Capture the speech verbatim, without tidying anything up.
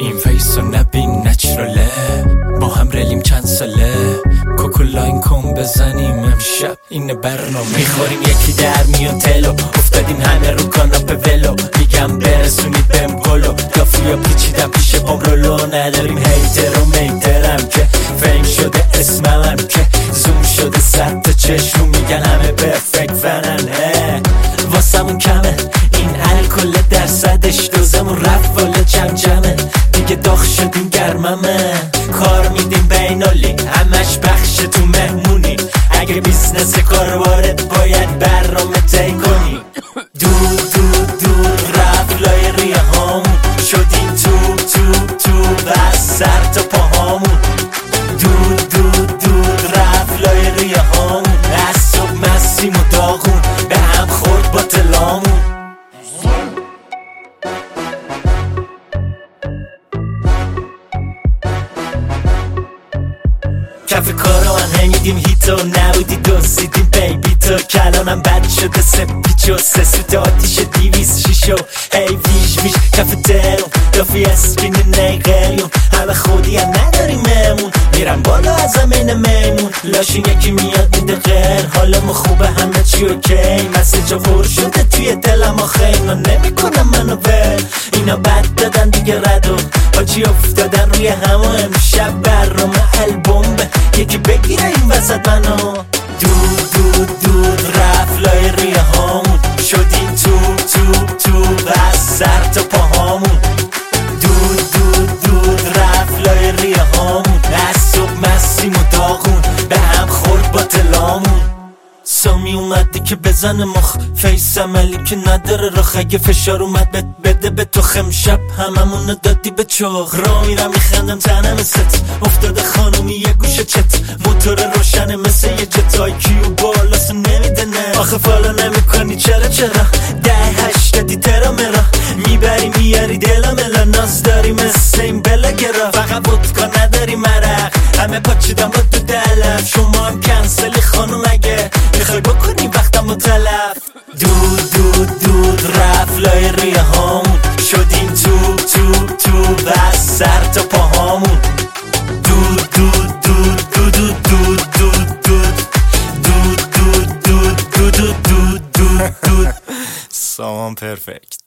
این فیسو نبین نچراله، با هم رلیم چند ساله، کوکولاین کن بزنیم امشب این برنامه. میخوریم یکی در میون تلو، افتادیم همه رو کاناپه ولو، میگم برسونید بهم گلو، گافیا پیچیدم پیش بام رولو، نداریم هیتر و میترم که فیم شده اسمم که زوم شده صد تا چشم میگن همه پرفکت فنن. واسمون کمه این الکل درصدش، دوزمون رفت والا جم جمه، دیگه داغ شدیم گرممه، کار میدیم بینالی همش بخش تو مهمونی، اگه بیزنس کاروارت باید برنامه طی کنی. دور دور دور رفت لای ریه هامون، شدیم تو تو تو و سر تا پاهامون. دور دور دور رفت لای ریه هامون، از صبح مسیم و داغون به هم خورد با تلامون. کف کارا من همیدیم هیتو، نبودی دوزیدیم بیبی تو، کلانم بد شده سه پیچو، سه سوت آتیش دیویز شیشو، هی ویش ویش کف ترون دافی اسکین نیقلیون، همه خودی هم نداریم مهمون، میرن بالا از زمین میمون، لاشین یکی میاد میده غیر، حالمو خوبه همه چی اوکی، مسیجا غور شده توی دلم آخه اینا نمیکنم منو ول، اینا بد دادن دیگه ردو، آجی افتادن روی همه، امشب برنامه البومه، یکی بگیره این وسط منو. دور دور دور رفت لای ریه هامون، شدیم تو تو تو و سر تا پاهامون. دور دور دور رفت لای ریه هامون، از صبح مسیم و داغون به هم خورد با تلامون. سامی اومدی که بزنه مخ، فیس عملی که نداره رخ، اگه فشار اومد بد بده به تو خمشب هممونو دادی به چخ، را میرم میخندم تنم ست، افتاده خانومی یه گوشه چت، موتور روشنه مثل یه جتای کیو بالاسو نمیده نه، آخه فالو نمی کنی چرا چرا، ده هشتادی ترا مرا، میبری میاری دلم الا، ناز داری مثل این بلگرا، فقط ودکا نداری مرق، همه پاچیدم با تو دلم، شما هم کنسلی خانوم اگه میخوای بکنی وقتم و تلف. دور دور دور رفت لای ریه هامون، شدیم تو تو تو و سر تا پاهامون. دور دور دور دور دور دور دور دور دور دور دور دور دور دور. سامان پرفکت.